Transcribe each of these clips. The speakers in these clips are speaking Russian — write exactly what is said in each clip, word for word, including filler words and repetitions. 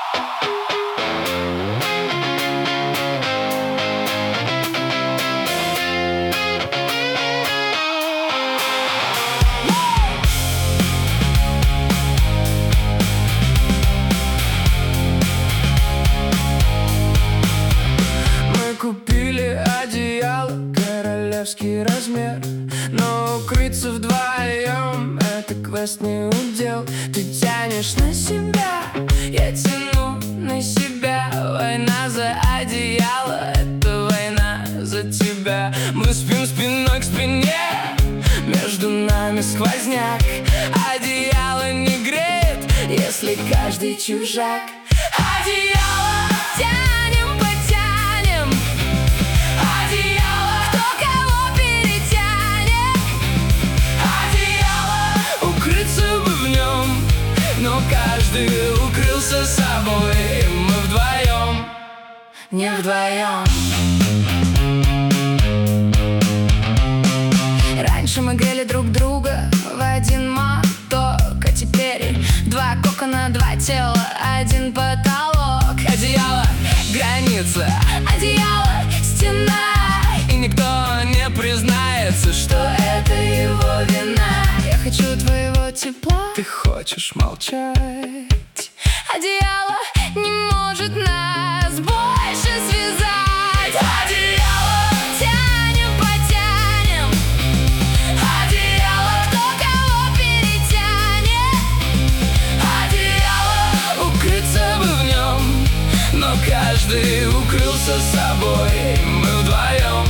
Купили одеяло, королевский размер, но укрыться вдвоем — это квест, не удел. Ты тянешь на себя, я тяну на себя. Война за одеяло — это война за тебя. Мы спим спиной к спине, между нами сквозняк. Одеяло не греет, если каждый чужак. Одеяло тянем, потянем. Одеяло, кто кого перетянет. Одеяло, укрыться бы в нем, но каждый укрылся собой. Мы вдвоем, не вдвоем. Раньше мы грели друг друга в один моток, а теперь два кокона, два тела, один потолок. Одеяло — граница, одеяло — стена, и никто не признается, что это его вина. Я хочу твоего тепла, ты хочешь молчать. Одеяло не может нас больше связать. Одеяло тянем, потянем. Одеяло, кто кого перетянет. Одеяло, укрыться бы в нем, но каждый укрылся собой. Мы вдвоем,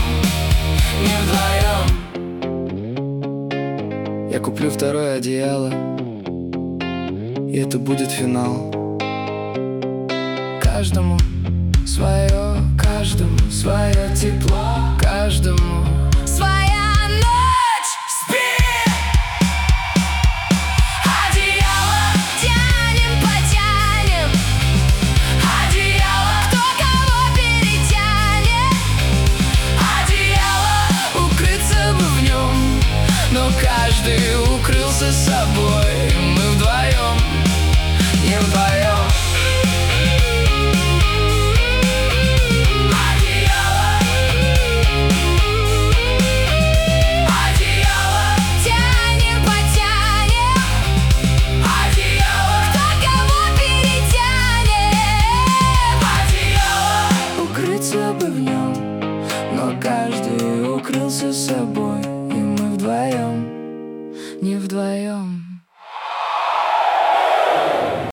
не вдвоем. Я куплю второе одеяло, и это будет финал. Каждому свое, каждому свое тепло, каждому своя ночь. Спи! Одеяло тянем, потянем. Одеяло, кто кого перетянет. Одеяло, укрыться бы в нем, но каждый укрылся собой. Мы вдвоем, не вдвоем.